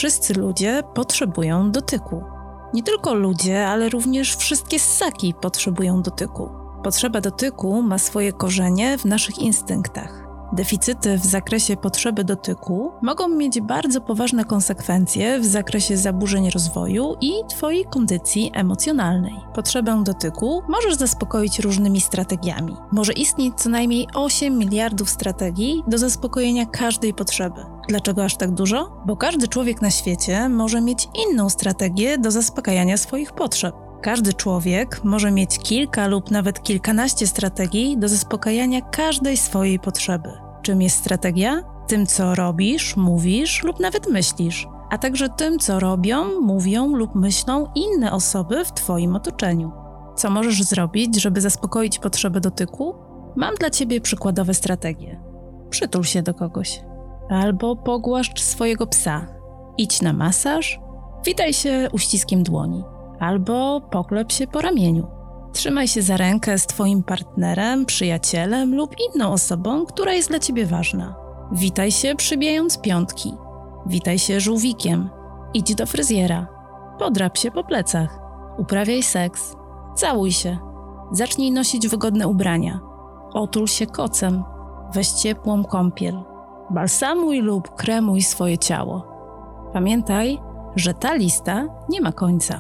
Wszyscy ludzie potrzebują dotyku. Nie tylko ludzie, ale również wszystkie ssaki potrzebują dotyku. Potrzeba dotyku ma swoje korzenie w naszych instynktach. Deficyty w zakresie potrzeby dotyku mogą mieć bardzo poważne konsekwencje w zakresie zaburzeń rozwoju i Twojej kondycji emocjonalnej. Potrzebę dotyku możesz zaspokoić różnymi strategiami. Może istnieć co najmniej 8 miliardów strategii do zaspokojenia każdej potrzeby. Dlaczego aż tak dużo? Bo każdy człowiek na świecie może mieć inną strategię do zaspokajania swoich potrzeb. Każdy człowiek może mieć kilka lub nawet kilkanaście strategii do zaspokajania każdej swojej potrzeby. Czym jest strategia? Tym, co robisz, mówisz lub nawet myślisz, a także tym, co robią, mówią lub myślą inne osoby w Twoim otoczeniu. Co możesz zrobić, żeby zaspokoić potrzebę dotyku? Mam dla Ciebie przykładowe strategie. Przytul się do kogoś. Albo pogłaszcz swojego psa. Idź na masaż. Witaj się uściskiem dłoni. Albo poklep się po ramieniu. Trzymaj się za rękę z Twoim partnerem, przyjacielem lub inną osobą, która jest dla Ciebie ważna. Witaj się przybijając piątki. Witaj się żółwikiem. Idź do fryzjera. Podrap się po plecach. Uprawiaj seks. Całuj się. Zacznij nosić wygodne ubrania. Otul się kocem. Weź ciepłą kąpiel. Balsamuj lub kremuj swoje ciało. Pamiętaj, że ta lista nie ma końca.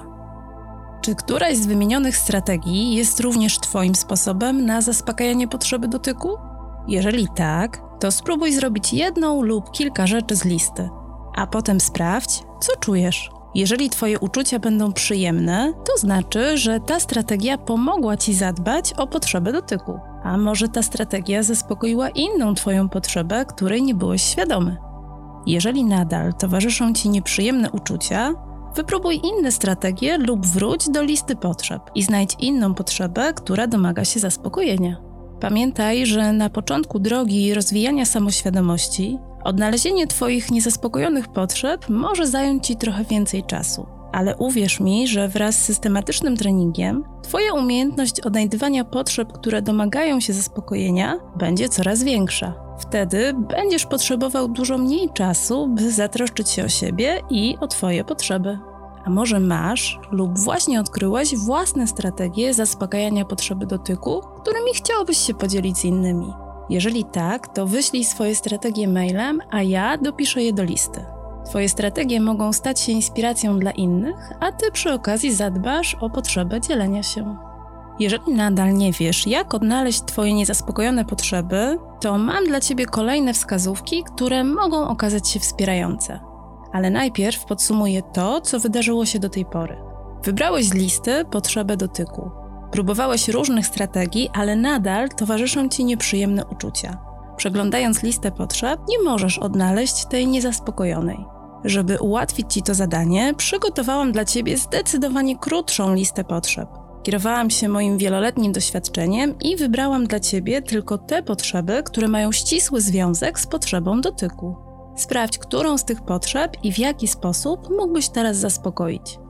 Czy któraś z wymienionych strategii jest również Twoim sposobem na zaspokajanie potrzeby dotyku? Jeżeli tak, to spróbuj zrobić jedną lub kilka rzeczy z listy, a potem sprawdź, co czujesz. Jeżeli Twoje uczucia będą przyjemne, to znaczy, że ta strategia pomogła Ci zadbać o potrzebę dotyku. A może ta strategia zaspokoiła inną Twoją potrzebę, której nie byłeś świadomy. Jeżeli nadal towarzyszą Ci nieprzyjemne uczucia, wypróbuj inne strategie lub wróć do listy potrzeb i znajdź inną potrzebę, która domaga się zaspokojenia. Pamiętaj, że na początku drogi rozwijania samoświadomości odnalezienie Twoich niezaspokojonych potrzeb może zająć Ci trochę więcej czasu. Ale uwierz mi, że wraz z systematycznym treningiem Twoja umiejętność odnajdywania potrzeb, które domagają się zaspokojenia, będzie coraz większa. Wtedy będziesz potrzebował dużo mniej czasu, by zatroszczyć się o siebie i o Twoje potrzeby. A może masz lub właśnie odkryłeś własne strategie zaspokajania potrzeby dotyku, którymi chciałbyś się podzielić z innymi? Jeżeli tak, to wyślij swoje strategie mailem, a ja dopiszę je do listy. Twoje strategie mogą stać się inspiracją dla innych, a Ty przy okazji zadbasz o potrzebę dzielenia się. Jeżeli nadal nie wiesz, jak odnaleźć Twoje niezaspokojone potrzeby, to mam dla Ciebie kolejne wskazówki, które mogą okazać się wspierające. Ale najpierw podsumuję to, co wydarzyło się do tej pory. Wybrałeś z listy potrzebę dotyku. Próbowałeś różnych strategii, ale nadal towarzyszą Ci nieprzyjemne uczucia. Przeglądając listę potrzeb, nie możesz odnaleźć tej niezaspokojonej. Żeby ułatwić Ci to zadanie, przygotowałam dla Ciebie zdecydowanie krótszą listę potrzeb. Kierowałam się moim wieloletnim doświadczeniem i wybrałam dla Ciebie tylko te potrzeby, które mają ścisły związek z potrzebą dotyku. Sprawdź, którą z tych potrzeb i w jaki sposób mógłbyś teraz zaspokoić.